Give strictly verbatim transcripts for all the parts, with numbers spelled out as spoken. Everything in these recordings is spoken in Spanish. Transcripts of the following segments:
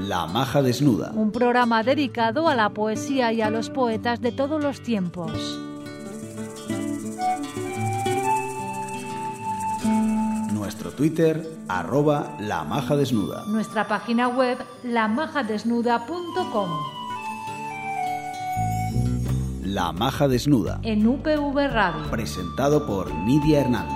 La Maja Desnuda. Un programa dedicado a la poesía y a los poetas de todos los tiempos. Nuestro Twitter, arroba La Maja Desnuda. Nuestra página web, la maja desnuda punto com. La Maja Desnuda. En U P V Radio. Presentado por Nidia Hernández.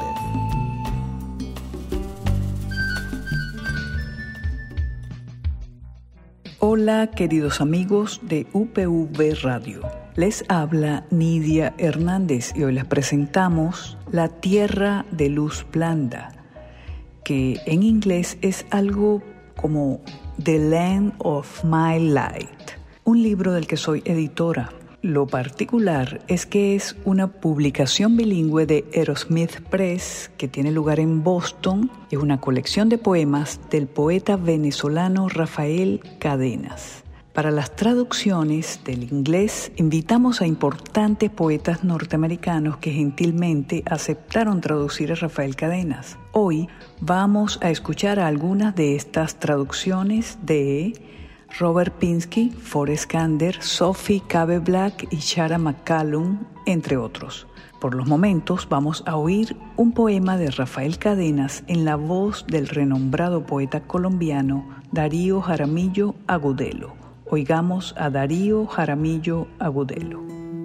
Hola, queridos amigos de U P V Radio. Les habla Nidia Hernández y hoy les presentamos La Tierra de Luz Blanda, que en inglés es algo como The Land of My Light, un libro del que soy editora. Lo particular es que es una publicación bilingüe de Aerosmith Press que tiene lugar en Boston. Es una colección de poemas del poeta venezolano Rafael Cadenas. Para las traducciones del inglés, invitamos a importantes poetas norteamericanos que gentilmente aceptaron traducir a Rafael Cadenas. Hoy vamos a escuchar algunas de estas traducciones de Robert Pinsky, Forrest Kander, Sophie Cabe Black y Shara McCallum, entre otros. Por los momentos vamos a oír un poema de Rafael Cadenas en la voz del renombrado poeta colombiano Darío Jaramillo Agudelo. Oigamos a Darío Jaramillo Agudelo.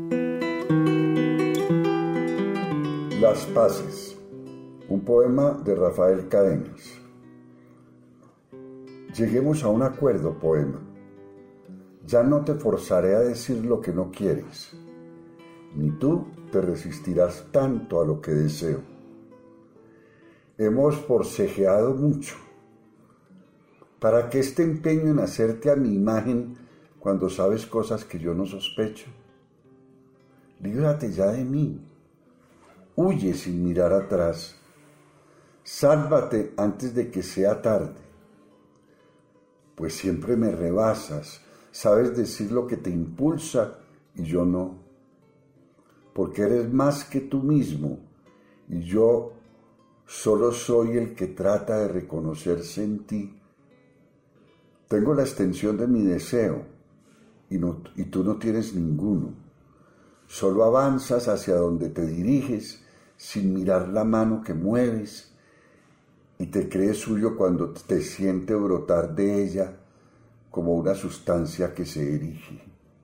Las Paces, un poema de Rafael Cadenas. Lleguemos a un acuerdo, poema. Ya no te forzaré a decir lo que no quieres, ni tú te resistirás tanto a lo que deseo. Hemos forcejeado mucho. ¿Para qué este empeño en hacerte a mi imagen cuando sabes cosas que yo no sospecho? Líbrate ya de mí. Huye sin mirar atrás. Sálvate antes de que sea tarde. Pues siempre me rebasas, sabes decir lo que te impulsa y yo no, porque eres más que tú mismo y yo solo soy el que trata de reconocerse en ti. Tengo la extensión de mi deseo y, no, y tú no tienes ninguno, solo avanzas hacia donde te diriges sin mirar la mano que mueves y te crees suyo cuando te siente brotar de ella como una sustancia que se erige.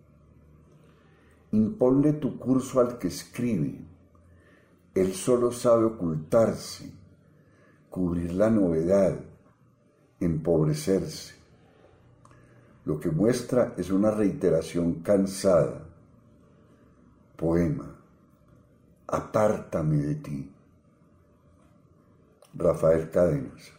Imponle tu curso al que escribe. Él solo sabe ocultarse, cubrir la novedad, empobrecerse. Lo que muestra es una reiteración cansada. Poema, apártame de ti. Rafael Cadenas.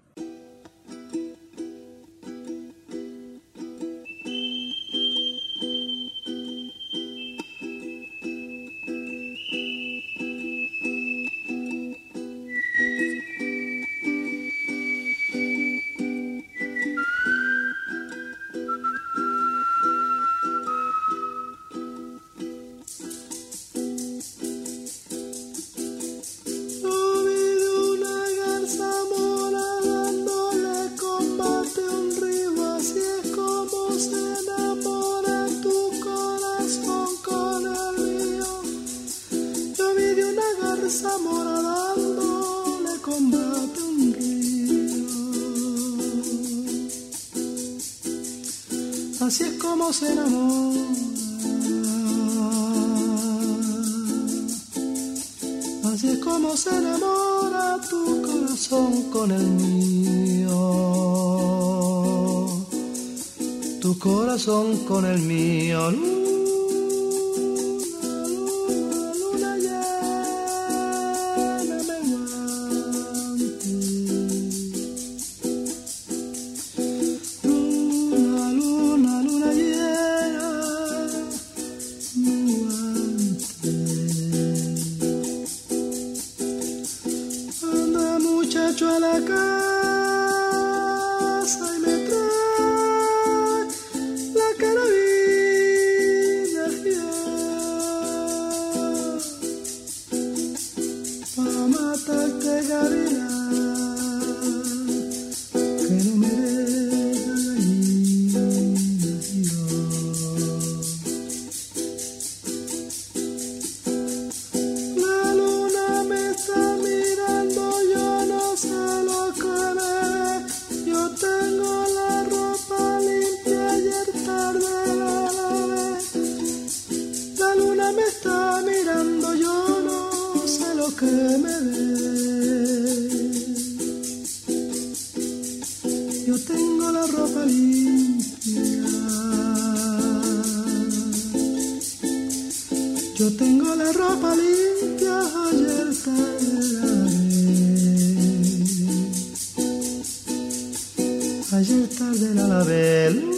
Así es como se enamora, así es como se enamora tu corazón con el mío, tu corazón con el mío. que no me deja ir. yo tengo la ropa limpia, yo tengo la ropa limpia, ayer tarde la lavé, ayer tarde la lavé.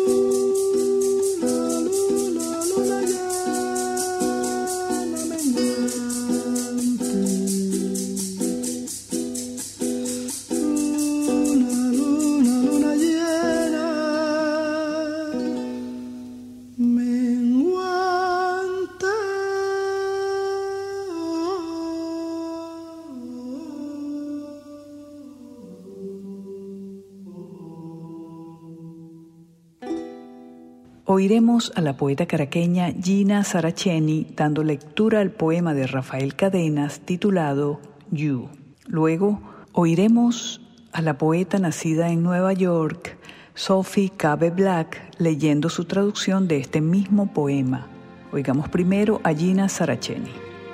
Oiremos a la poeta caraqueña Gina Saraceni dando lectura al poema de Rafael Cadenas titulado You. Luego oiremos a la poeta nacida en Nueva York, Sophie Cabe Black, leyendo su traducción de este mismo poema. Oigamos primero a Gina Saraceni.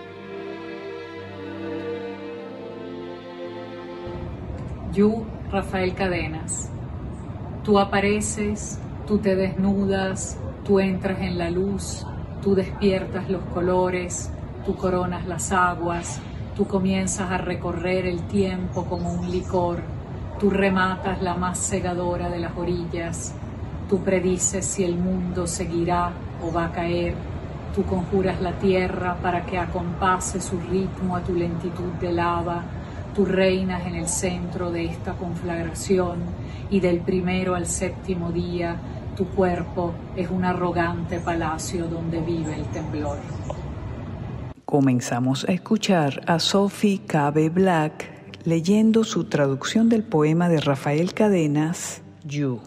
You, Rafael Cadenas. Tú apareces, tú te desnudas, tú entras en la luz, tú despiertas los colores, tú coronas las aguas, tú comienzas a recorrer el tiempo como un licor, tú rematas la más cegadora de las orillas, tú predices si el mundo seguirá o va a caer, tú conjuras la tierra para que acompase su ritmo a tu lentitud de lava, tú reinas en el centro de esta conflagración y del primero al séptimo día tu cuerpo es un arrogante palacio donde vive el temblor. Comenzamos a escuchar a Sophie Cabe Black leyendo su traducción del poema de Rafael Cadenas, You.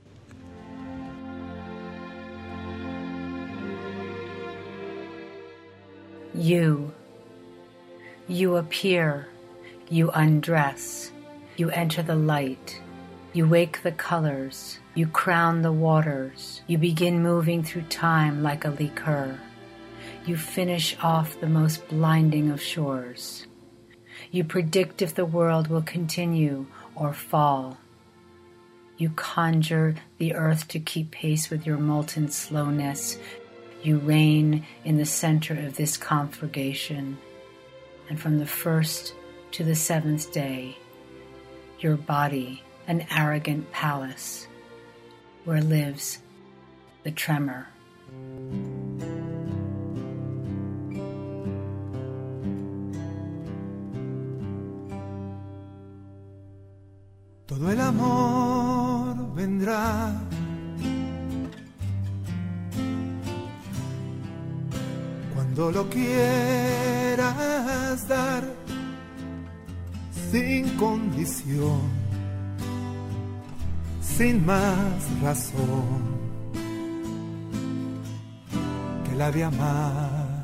You. You appear. You undress. You enter the light. You wake the colors. You crown the waters. You begin moving through time like a liqueur. You finish off the most blinding of shores. You predict if the world will continue or fall. You conjure the earth to keep pace with your molten slowness. You reign in the center of this conflagration. And from the first to the seventh day, your body, an arrogant palace, where lives the tremor. Todo el amor vendrá, cuando lo quieras dar, sin condición, sin más razón que la de amar.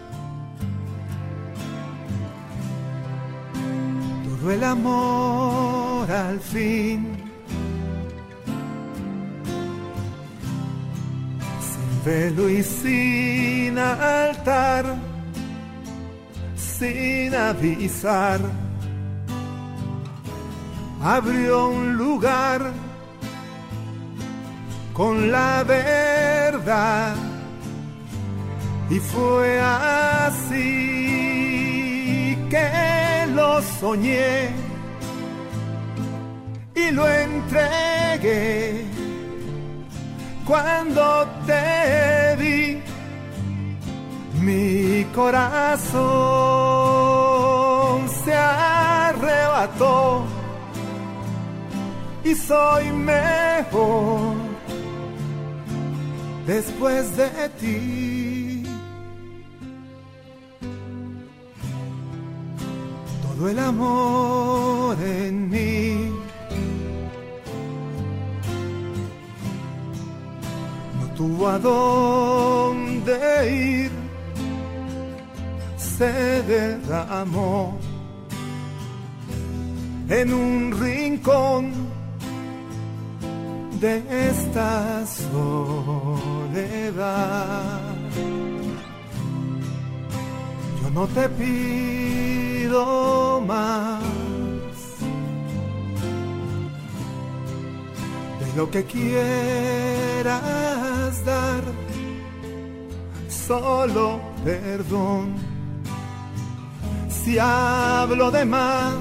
Todo el amor al fin, sin velo y sin altar, sin avisar, abrió un lugar con la verdad, y fue así que lo soñé y lo entregué cuando te vi. Mi corazón se arrebató y soy mejor después de ti. Todo el amor en mí no tuvo a dónde ir, se derramó en un rincón de esta soledad. Yo no te pido más, lo que quieras dar, solo perdón si hablo de más,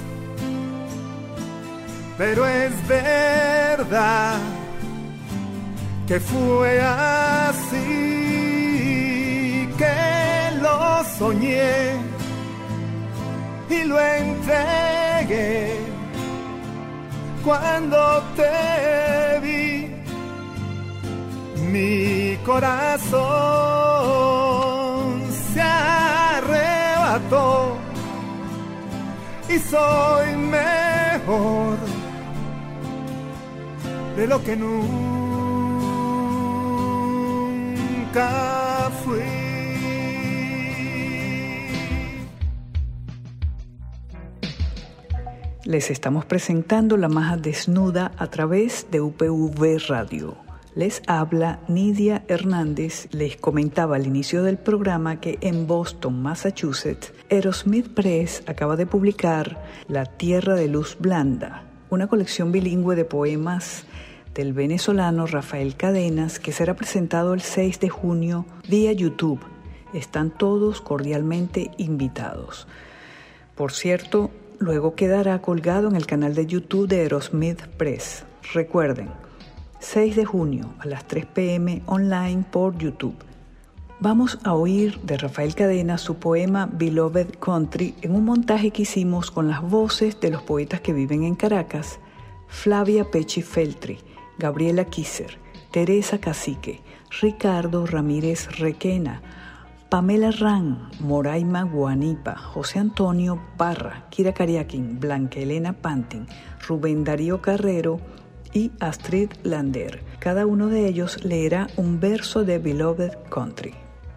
pero es verdad que fue así, que lo soñé y lo entregué cuando te vi. Mi corazón se arrebató y soy mejor de lo que nunca fui. Les estamos presentando La Maja Desnuda a través de U P V Radio. Les habla Nidia Hernández. Les comentaba al inicio del programa que en Boston, Massachusetts, Aerosmith Press acaba de publicar La Tierra de Luz Blanda, una colección bilingüe de poemas del venezolano Rafael Cadenas, que será presentado el seis de junio vía YouTube. Están todos cordialmente invitados. Por cierto, luego quedará colgado en el canal de YouTube de Aerosmith Press. Recuerden, seis de junio a las tres p.m. online por YouTube. Vamos a oír de Rafael Cadenas su poema Beloved Country en un montaje que hicimos con las voces de los poetas que viven en Caracas: Flavia Pecci Feltri, Gabriela Kisser, Teresa Cacique, Ricardo Ramírez Requena, Pamela Ran, Moraima Guanipa, José Antonio Parra, Kira Cariaquín, Blanca Elena Pantin, Rubén Darío Carrero y Astrid Lander. Cada uno de ellos leerá un verso de Beloved Country.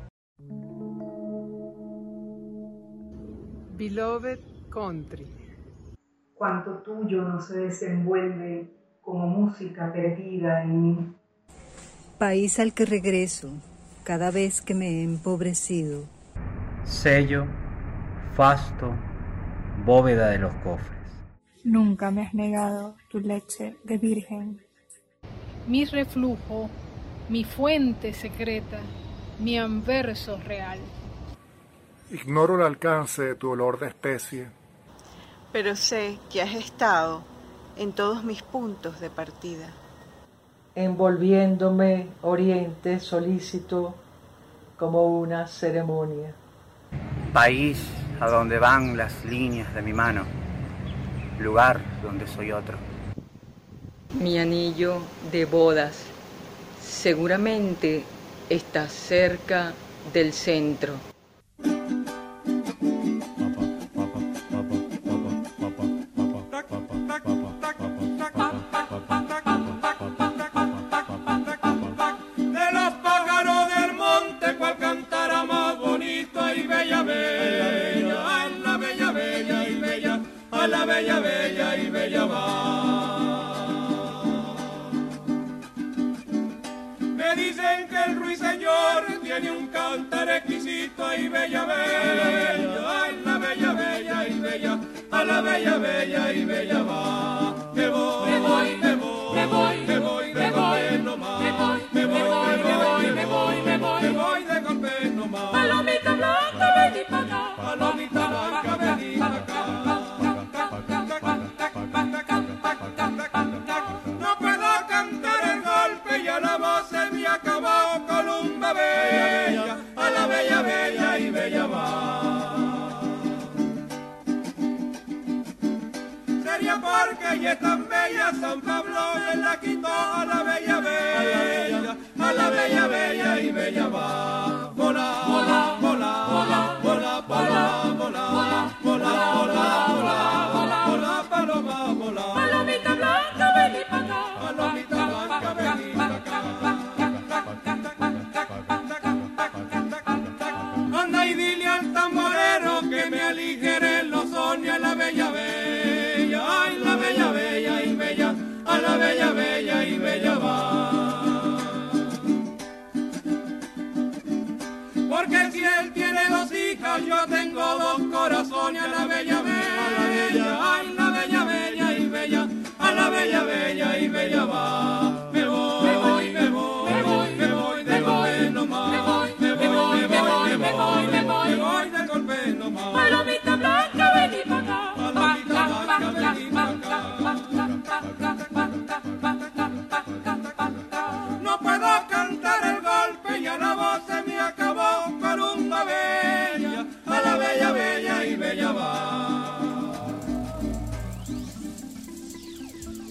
Beloved Country. Cuanto tuyo no se desenvuelve como música perdida en mí. País al que regreso cada vez que me he empobrecido. Sello, fasto, bóveda de los cofres. Nunca me has negado tu leche de virgen. Mi reflujo, mi fuente secreta, mi anverso real. Ignoro el alcance de tu olor de especie, pero sé que has estado en todos mis puntos de partida. Envolviéndome oriente solícito como una ceremonia. País a donde van las líneas de mi mano, lugar donde soy otro. Mi anillo de bodas seguramente está cerca del centro. Bella, bella y bella va.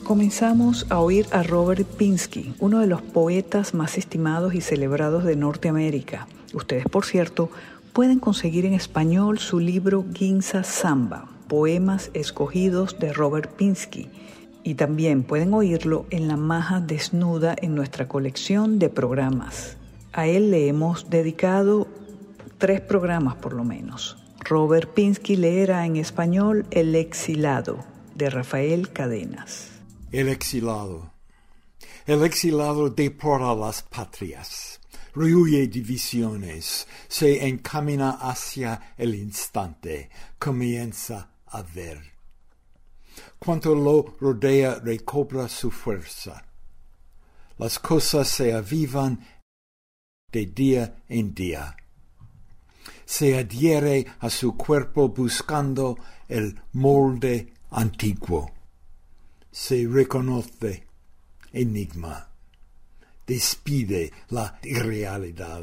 Comenzamos a oír a Robert Pinsky, uno de los poetas más estimados y celebrados de Norteamérica. Ustedes, por cierto, pueden conseguir en español su libro Ginza Samba, Poemas Escogidos de Robert Pinsky, y también pueden oírlo en La Maja Desnuda en nuestra colección de programas. A él le hemos dedicado tres programas por lo menos. Robert Pinsky leerá en español El exilado, de Rafael Cadenas. El exilado. El exilado deporta las patrias, rehuye divisiones, se encamina hacia el instante, comienza a ver. Cuanto lo rodea recobra su fuerza. Las cosas se avivan de día en día. Se adhiere a su cuerpo buscando el molde antiguo. Se reconoce enigma. Despide la irrealidad.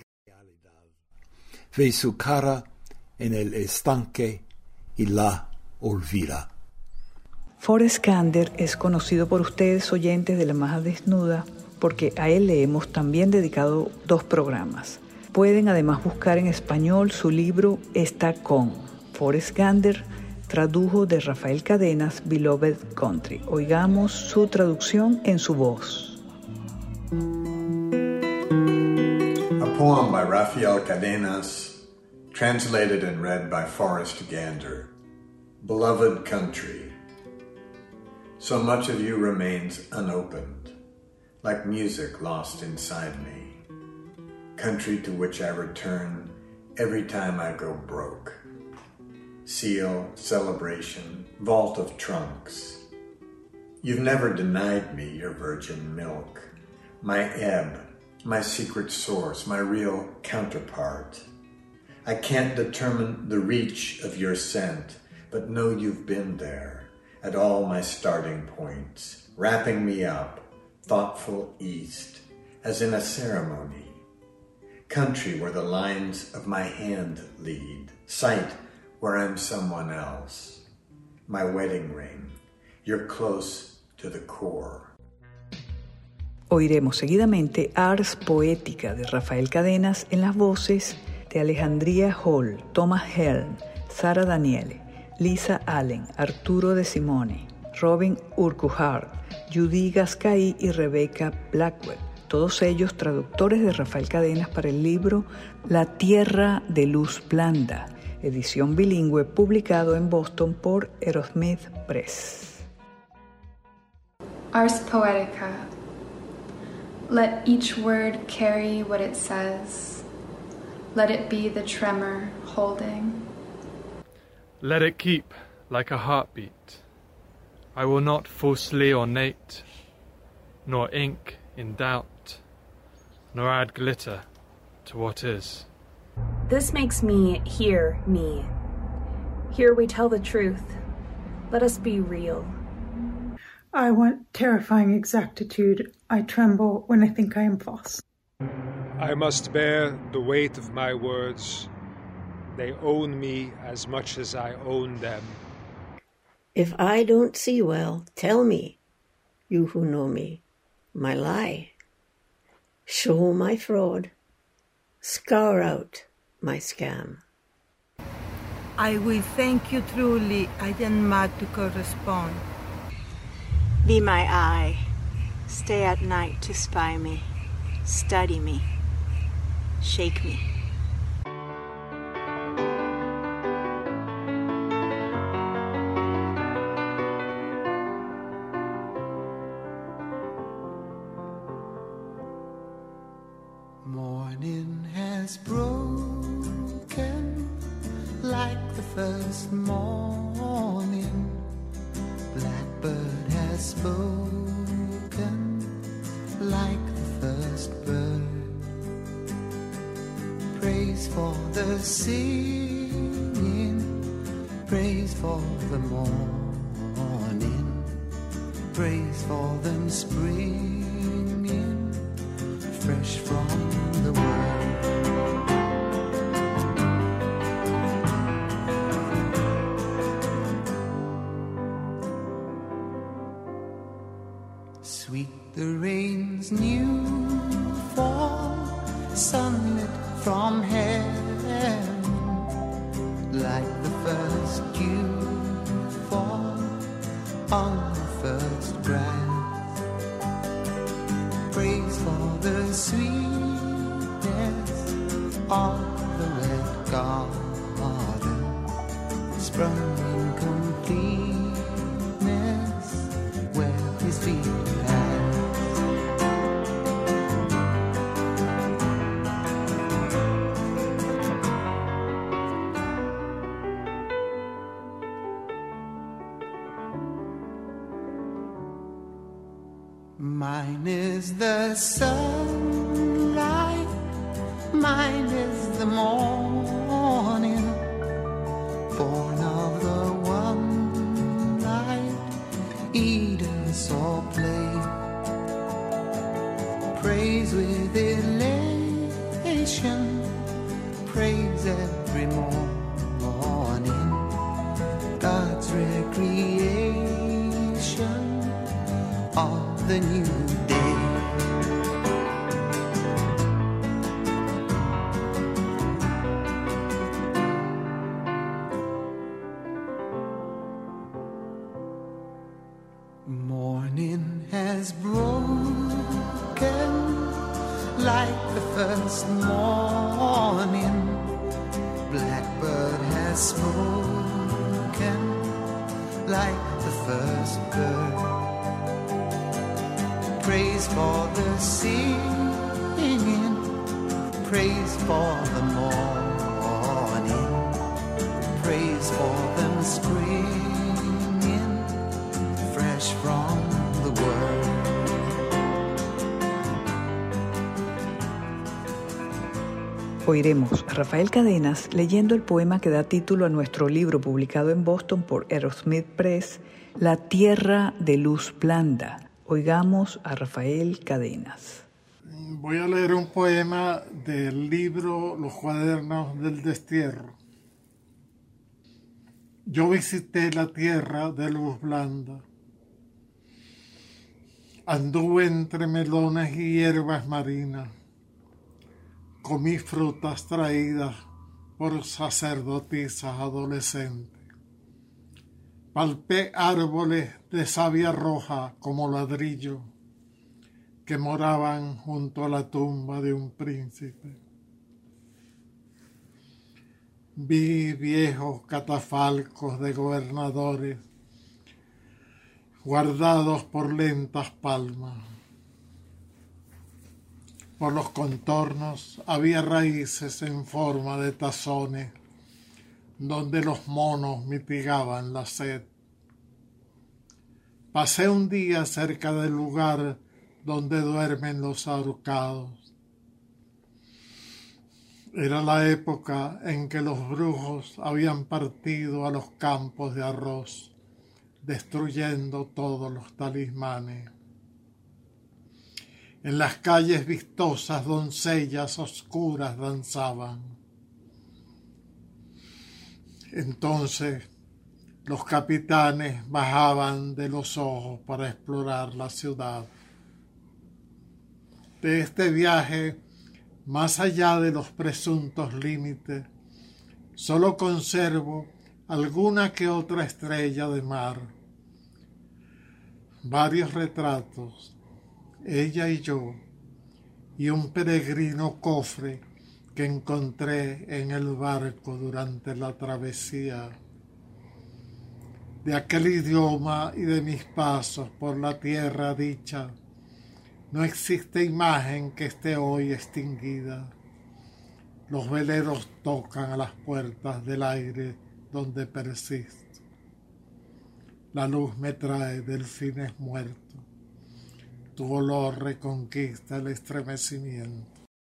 Ve su cara en el estanque y la olvida. Forrest Gander es conocido por ustedes, oyentes de La Maja Desnuda, porque a él le hemos también dedicado dos programas. Pueden además buscar en español su libro Está con. Forrest Gander tradujo de Rafael Cadenas Beloved Country. Oigamos su traducción en su voz. A poem by Rafael Cadenas, translated and read by Forrest Gander. Beloved Country. So much of you remains unopened, like music lost inside me. Country to which I return every time I go broke. Seal, celebration, vault of trunks. You've never denied me your virgin milk, my ebb, my secret source, my real counterpart. I can't determine the reach of your scent, but know you've been there at all my starting points, wrapping me up, thoughtful east, as in a ceremony. Country where the lines of my hand lead, sight where I'm someone else. My wedding ring, you're close to the core. Oiremos seguidamente Ars Poética de Rafael Cadenas en las voces de Alejandría Hall, Thomas Helm, Sara Daniele, Lisa Allen, Arturo de Simone, Robin Urquhart, Judy Gascay y Rebecca Blackwell, todos ellos traductores de Rafael Cadenas para el libro La Tierra de Luz Blanda, edición bilingüe publicado en Boston por Aerosmith Press. Ars Poetica. Let each word carry what it says. Let it be the tremor holding. Let it keep like a heartbeat. I will not falsely ornate, nor ink in doubt, nor add glitter to what is. This makes me hear me. Here we tell the truth. Let us be real. I want terrifying exactitude. I tremble when I think I am false. I must bear the weight of my words. They own me as much as I own them. If I don't see well, tell me, you who know me, my lie. Show my fraud. Scour out my scam. I will thank you truly. I am mad to correspond. Be my eye. Stay at night to spy me. Study me. Shake me. Morning has broken like the first morning. Blackbird has spoken like the first bird. Praise for the singing, praise for the morning, praise for them springing fresh from the world. Sweet the rain's new fall, sunlit from heaven, like the first dew fall on the first grass. Praise for the sweetness of the red garden, sprung in completeness where his feet Mine is the sunlight, mine is the morning, born of the one light, eat us or play. Praise with elation, praise every morning, God's recreation of the new day. Morning has broken like the first morning. Blackbird has spoken like the first bird. Praise for the singing, praise for the morning, praise for them springing fresh from the word. Oiremos a Rafael Cadenas leyendo el poema que da título a nuestro libro publicado en Boston por Aerosmith Press, La Tierra de Luz Blanda. Oigamos a Rafael Cadenas. Voy a leer un poema del libro Los Cuadernos del Destierro. Yo visité la tierra de luz blanda. Anduve entre melones y hierbas marinas. Comí frutas traídas por sacerdotisas adolescentes. Palpé árboles de savia roja como ladrillo que moraban junto a la tumba de un príncipe. Vi viejos catafalcos de gobernadores guardados por lentas palmas. Por los contornos había raíces en forma de tazones donde los monos mitigaban la sed. Pasé un día cerca del lugar donde duermen los ahorcados. Era la época en que los brujos habían partido a los campos de arroz, destruyendo todos los talismanes. En las calles vistosas doncellas oscuras danzaban. Entonces los capitanes bajaban de los ojos para explorar la ciudad. De este viaje, más allá de los presuntos límites, solo conservo alguna que otra estrella de mar, varios retratos, ella y yo, y un peregrino cofre que encontré en el barco durante la travesía. De aquel idioma y de mis pasos por la tierra dicha, no existe imagen que esté hoy extinguida. Los veleros tocan a las puertas del aire donde persisto. La luz me trae delfines muertos. Tu olor reconquista el estremecimiento.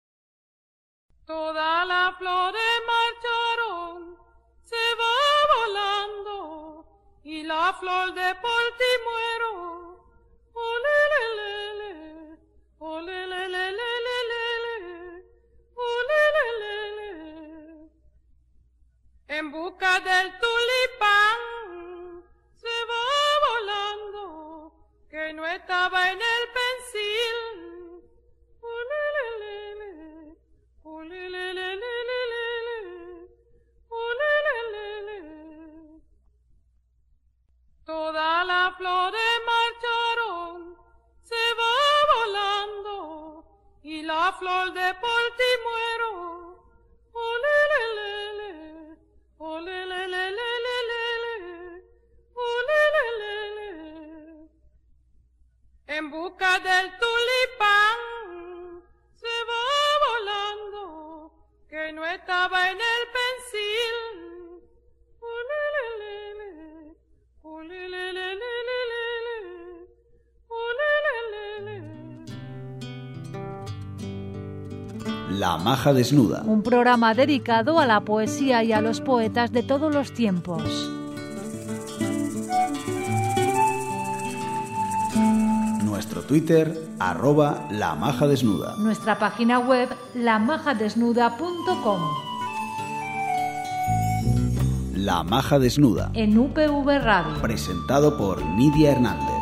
Toda la flor de marcharon, se va volando, y la flor de Portimuero, olelelele, olelelelelele, olelelele. En busca del tulipán, se va volando, que que no estaba en el pensil. Ulelelele, ulelelelelele, ulelelele. Toda la flor de marcharon se va volando y la flor de Portimuero, olelelele, olelelelelele, olelelele. En busca del tulipán se va volando que no estaba en el pensil. Olelelele, olelelelelele, olelelele. La Maja Desnuda. Un programa dedicado a la poesía y a los poetas de todos los tiempos. Nuestro Twitter, arroba La Maja Desnuda. Nuestra página web, la maja desnuda punto com. La Maja Desnuda. En U P V Radio. Presentado por Nidia Hernández.